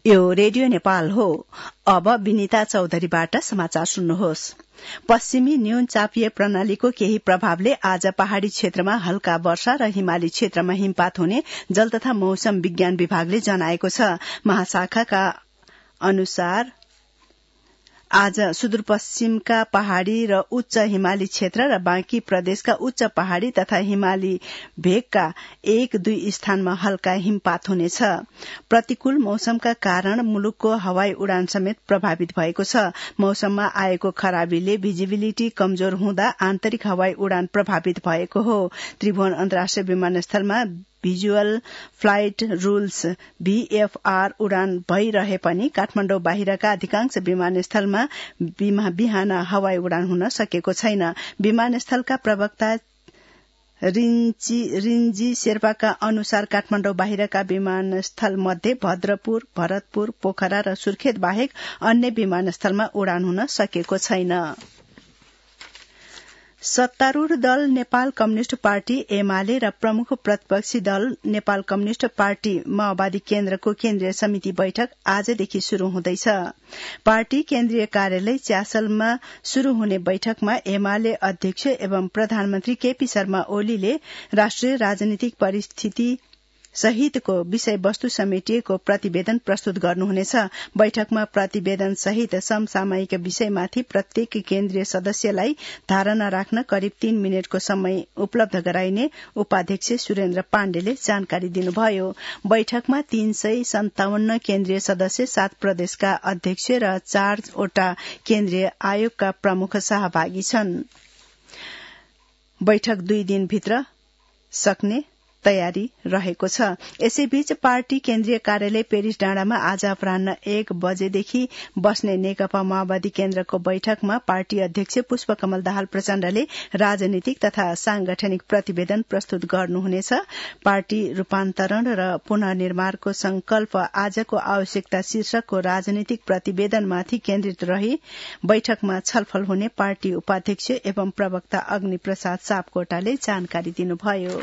यो रेडियो नेपाल हो। अब विनिता चौधरीबाट समाचार सुन्नुहोस्। पश्चिमी न्यून चापिय प्रणालीको केही प्रभावले आज पहाड़ी क्षेत्रमा हल्का वर्षा र हिमाली क्षेत्रमा हिमपात हुने जल तथा मौसम विज्ञान विभागले जनाएको छ। महाशाखाका अनुसार आज सुदूरपश्चिमका पहाड़ी र उच्च हिमाली क्षेत्र र बाँकी प्रदेशका उच्च पहाड़ी तथा हिमाली भेगका 1-2 स्थानमा हल्का हिमपात हुनेछ। प्रतिकूल मौसमका कारण मुलुकको हवाई उडान समेत प्रभावित भएको छ। मौसममा आएको खराबीले भिजिबिलिटी कमजोर हुँदा आन्तरिक हवाई उडान प्रभावित भएको हो। त्रिभुवन अन्तर्राष्ट्रिय विमानस्थलमा भिजुअल फ्लाइट रूल्स VFR उडान भइरहे पनि काठमाडौँ बाहिरका अधिकांश विमानस्थलमा बिहान हवाई उडान हुन सकेको छैन। विमानस्थलका प्रवक्ता रिन्जी शेर्पाका अनुसार काठमाडौँ बाहिरका विमानस्थल मध्ये भद्रपुर, भरतपुर, पोखरा र सुर्खेत बाहेक अन्य विमानस्थलमा उडान हुन सकेको छैन। सत्तारूढ़ दल नेपाल कम्युनिष्ट पार्टी एमाले र प्रमुख प्रतिपक्षी दल नेपाल कम्युनिष्ट पार्टी माओवादी केन्द्रको केन्द्रीय समिति बैठक आजदेखि शुरू हुँदैछ। पार्टी केन्द्रीय कार्यालय च्यासलमा शुरू हुने बैठकमा एमाले अध्यक्ष एवं प्रधानमन्त्री केपी शर्मा ओलीले राष्ट्रिय राजनीतिक परिस्थिति सहितको विषयवस्तु समेटिएको प्रतिवेदन प्रस्तुत गर्नुहुनेछ। बैठकमा प्रतिवेदन सहित समसामयिक विषयमाथि प्रत्येक केन्द्रीय सदस्यलाई धारणा राख्न करिब 3 मिनटको समय उपलब्ध गराइने उपाध्यक्ष सुरेन्द्र पाण्डेले जानकारी दिनुभयो। बैठकमा 357 केन्द्रीय सदस्य, 7 प्रदेशका अध्यक्ष र 4 वटा केन्द्रीय आयोगका प्रमुख सहभागी छन्। बैठक 2 दिनभित्र सक्ने तयारी रहेको छ। यसैबीच पार्टी केन्द्रीय कार्यालय पेरिस डाँडामा आज अपराह्न 1 बजेदेखि बस्ने नेकपा माओवादी केन्द्रको बैठकमा पार्टी अध्यक्ष पुष्पकमल दाहाल प्रचण्डले राजनीतिक तथा सांगठनिक प्रतिवेदन प्रस्तुत गर्नुहुनेछ। पार्टी रूपान्तरण र पुनर्निर्माणको संकल्प आजको आवश्यकता शीर्षकको राजनीतिक प्रतिवेदनमाथि केन्द्रित रही बैठकमा छलफल हुने पार्टी उपाध्यक्ष एवं प्रवक्ता अग्नि प्रसाद सापकोटाले जानकारी दिनुभयो।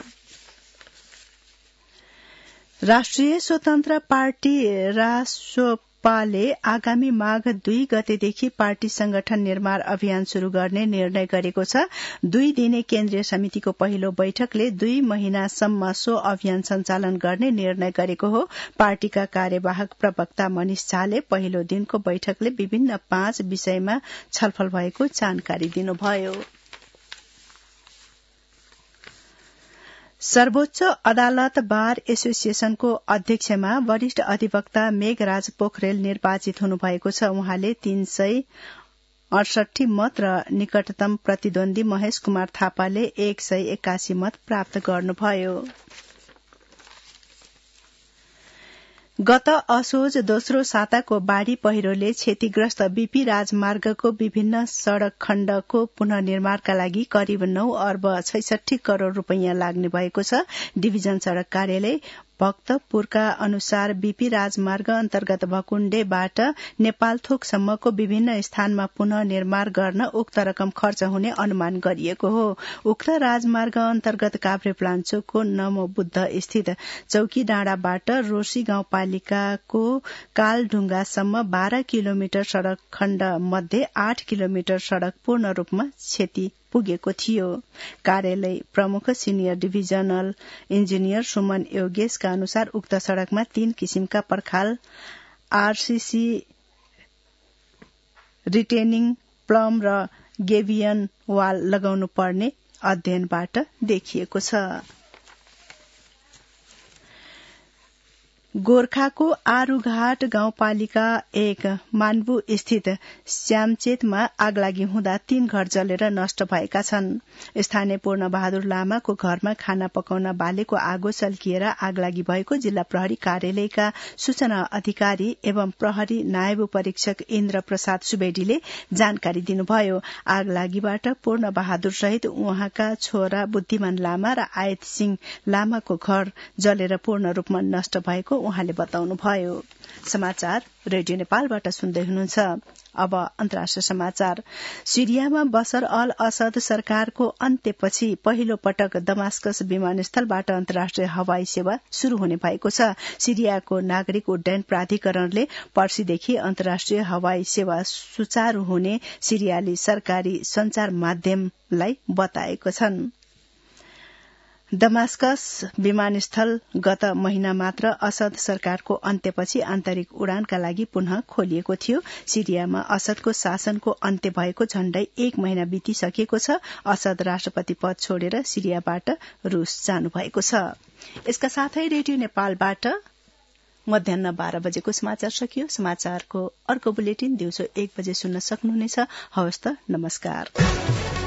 राष्ट्रिय स्वतन्त्र पार्टी रासोपाले आगामी माघ 2 गतेदेखि पार्टी संगठन निर्माण अभियान शुरू गर्ने निर्णय गरेको छ। 2 दिने केन्द्रीय समितिको पहिलो बैठकले 2 महिनासम्म सो अभियान सञ्चालन गर्ने निर्णय गरेको हो। पार्टीका कार्यवाहक प्रवक्ता मनिष झाले पहिलो दिनको बैठकले विभिन्न 5 विषयमा छलफल भएको जानकारी दिनुभयो। सर्वोच्च अदालत बार एसोसिएशनको अध्यक्षमा वरिष्ठ अधिवक्ता मेघराज पोखरेल निर्वाचित हुनुभएको छ। उहाँले 368 मत र निकटतम प्रतिद्वन्दी महेश कुमार थापाले 181 मत प्राप्त गर्नुभयो। गत असोज दोस्रो साताको बाढ़ी पहिरोले क्षतिग्रस्त बीपी राजमार्गको विभिन्न सड़क खण्डको पुनर्निर्माणका लागि करिब 9 अर्ब 66 करोड़ रूपैयाँ लाग्ने भएको छ। डिभिजन सड़क कार्यालय भक्तपुरका अनुसार बीपी राजमार्ग अन्तर्गत भकुण्डेबाट नेपालथोकसम्मको विभिन्न स्थानमा पुनः निर्माण गर्न उक्त रकम खर्च हुने अनुमान गरिएको हो। उक्त राजमार्ग अन्तर्गत काभ्रेपलाञ्चोकको नमोबुद्ध स्थित चौकी डाँडाबाट रोशी गाउँपालिकाको कालढुङ्गासम्म 12 किलोमिटर सड़क खण्ड मध्ये 8 किलोमिटर सड़क पूर्ण रूपमा क्षति पुगेको थियो। कार्यालय प्रमुख सिनियर डिभिजनल इन्जिनियर सुमन योगेशका अनुसार उक्त सड़कमा 3 किसिमका पर्खाल RCC रिटेनिङ प्लम र गेभियन वाल लगाउनु पर्ने अध्ययनबाट देखिएको छ। गोर्खाको आरूघाट गाउँपालिका 1 मानबु स्थित श्यामचेतमा आगलागी हुँदा 3 घर जलेर नष्ट भएका छन्। स्थानीय पूर्ण बहादुर लामाको घरमा खाना पकाउन बालेको आगो सल्किएर आगलागी भएको जिल्ला प्रहरी कार्यालयका सूचना अधिकारी एवं प्रहरी नायब परीक्षक इन्द्र प्रसाद सुवेदीले जानकारी दिनुभयो। आगलागीबाट पूर्ण बहादुर सहित उहाँका छोरा बुद्धिमान लामा र आयत सिंह लामाको घर जलेर पूर्ण रूपमा नष्ट भएको उहाँले बताउनुभयो। समाचार रेडियो नेपालबाट सुन्दै हुनुहुन्छ। अब अन्तर्राष्ट्रिय समाचार। सिरियामा बशर अल असद सरकारको अन्त्यपछि पहिलो पटक दमास्कस विमानस्थलबाट अन्तर्राष्ट्रिय हवाई सेवा शुरू हुने भएको छ। सिरियाको नागरिक उड्डयन प्राधिकरणले पर्सीदेखि अन्तर्राष्ट्रिय हवाई सेवा सुचारू हुने सिरियाली सरकारी संचार माध्यमलाई बताएको छन्। दमास्कस विमानस्थल गत महिना मात्र असद सरकारको अन्त्यपछि आन्तरिक उडानका लागि पुनः खोलिएको थियो। सिरियामा असदको शासनको अन्त्य भएको झण्डै 1 महिना बितिसकेको छ। असद राष्ट्रपति पद छोडेर सिरियाबाट रूस जानुभएको छ। यसका साथै रेडियो नेपालबाट मध्याह 12 बजेको समाचार सकियो। समाचारको अर्को बुलेटिन दिउँसो 1 बजे सुन्न सक्नुहुनेछ। हवस् त, नमस्कार।